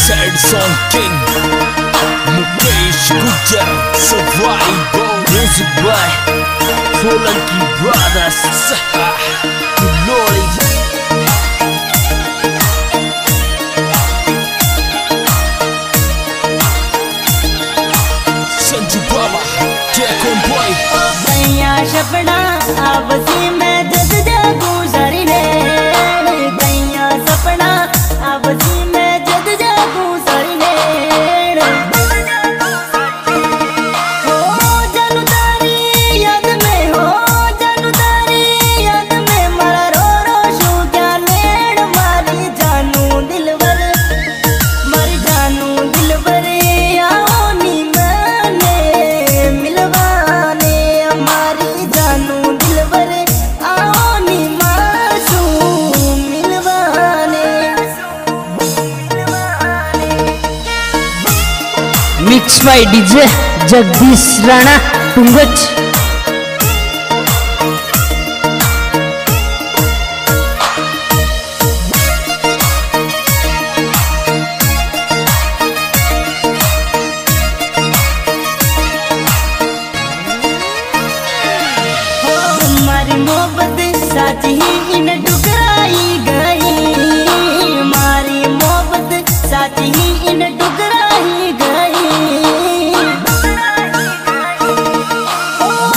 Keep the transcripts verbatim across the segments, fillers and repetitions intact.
Sad Song King Mukesh Gujar Survival Music by Solanki Brothers Glory Sanju Baba Take on boy Kaiya sapna absi mein jad jagu sari ne Kaiya sapna absi mein jad jagu sari ne Ho janu tari yaad mein ho janu tari yaad mein mara ro ro shu kya ned mari janu dilbar mari janu dilbar aao ni maine milwane mari janu dilbar aao ni masoom milwane mix by DJ Jagdish Rana टुंगच। हमारी मोहब्बत सच ही इन ठुकराई गई हमारी मोहब्बत सच ही इन ठुकराई गई ओ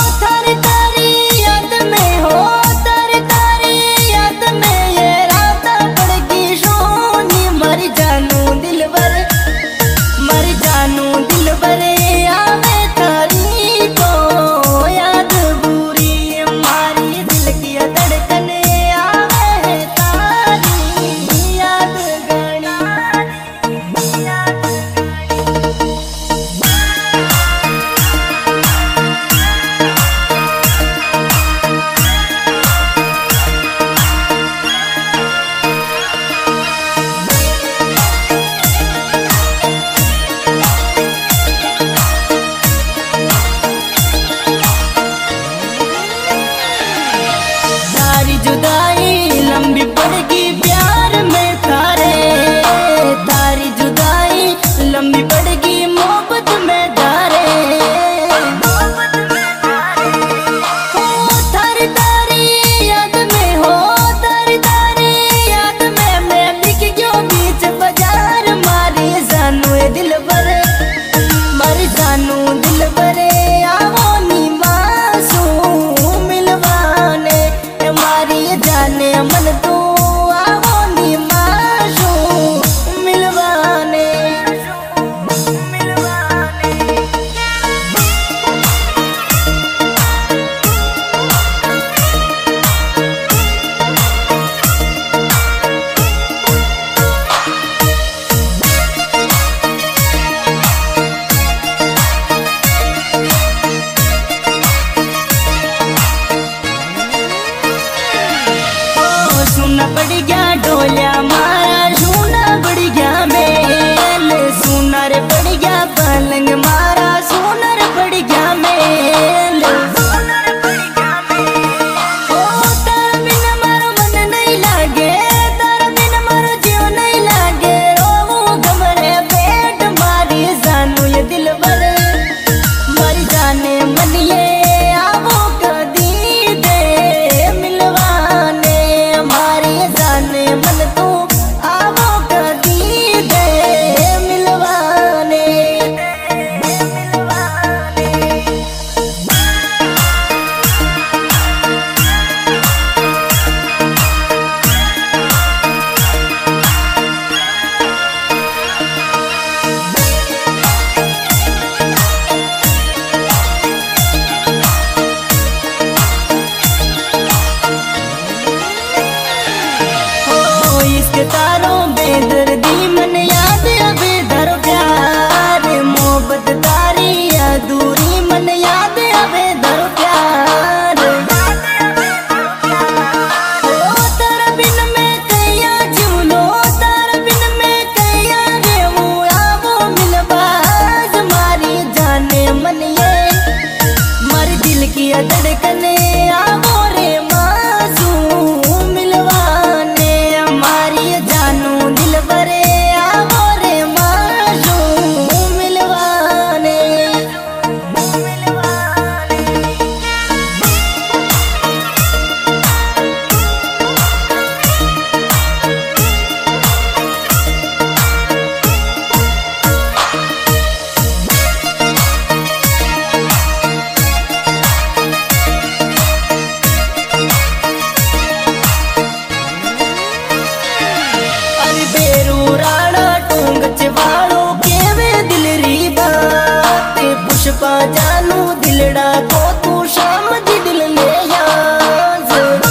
बेरू राणा टूंग चवाड़ो केवे दिल री बात पुष्पा जानू दिलड़ा को तू शाम दी दिल ले याद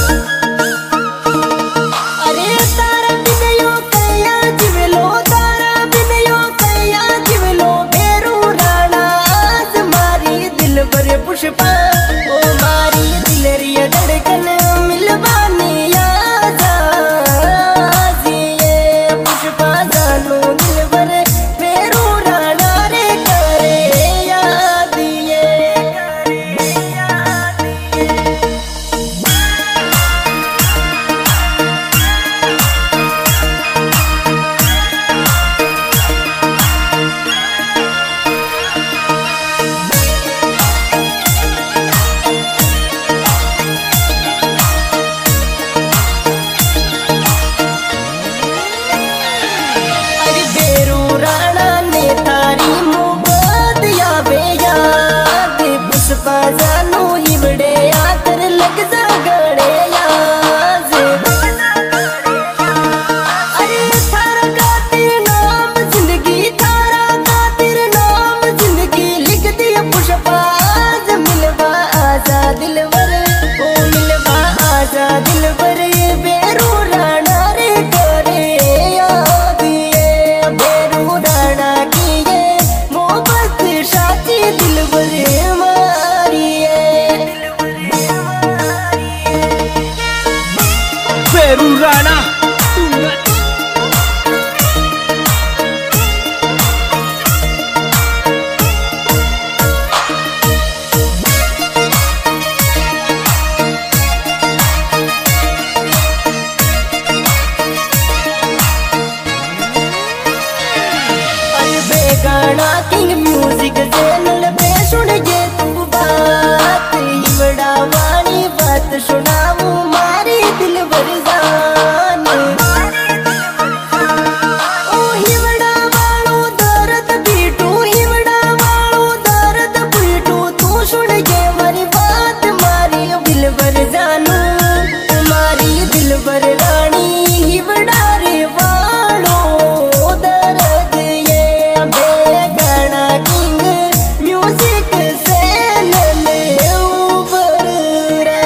अरे तारा बिन यो कया जिवलो तारा बिन यो कया जिवलो बेरू राणा आज मारी दिल भरे पुष्पा ओ मारी दिल री धड़कन मिलवानी आजा पुष्पा जानू दिल भरे बेरू राणा रे करे याद ये करे याद ये अरे बेरू राणा ने थारी मुहब्बत यावे याद पुष्पा जानू हिवड़े आकर लग जा गड़े याद अरे थारा खातिर नाम जिंदगी थारा खातिर नाम जिंदगी लिख दिया पुष्पा आज मिलवा आजा दिलवर ओ मिलवा आजा दिलवर बेरू राणा रे करे याद ये बेरू राणा की ये मोहब्बत साची दिलवर मारी है बेरू राणा अरे बेगाना किंग म्यूजिक चैनल पे सुन जे तू बात हिवड़ा वाणी बात सुनाऊ मारी दिल भर जान ओ हिवड़ा वालो दर्द बीटू हिवड़ा वालो दर्द बीटू तू सुन के मारी बात मारी दिल भर जानू मारी दिल भर रानी हिवड़ा रे वालो दर्द ये बेगाना किंग म्यूजिक चैनल ऊपर रे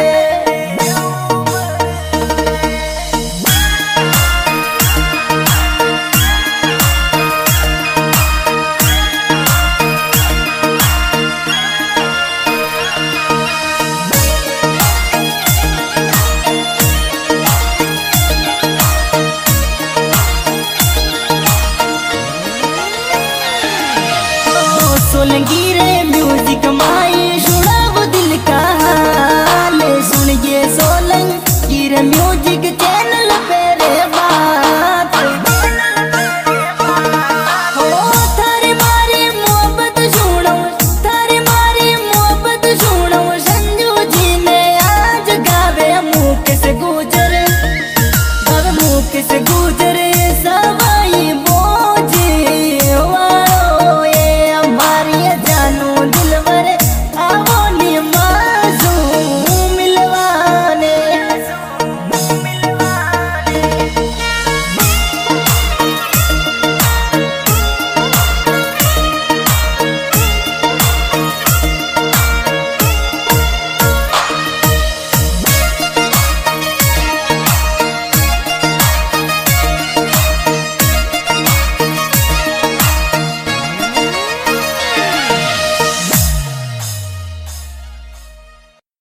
सोलंगी रे म्यूजिक माई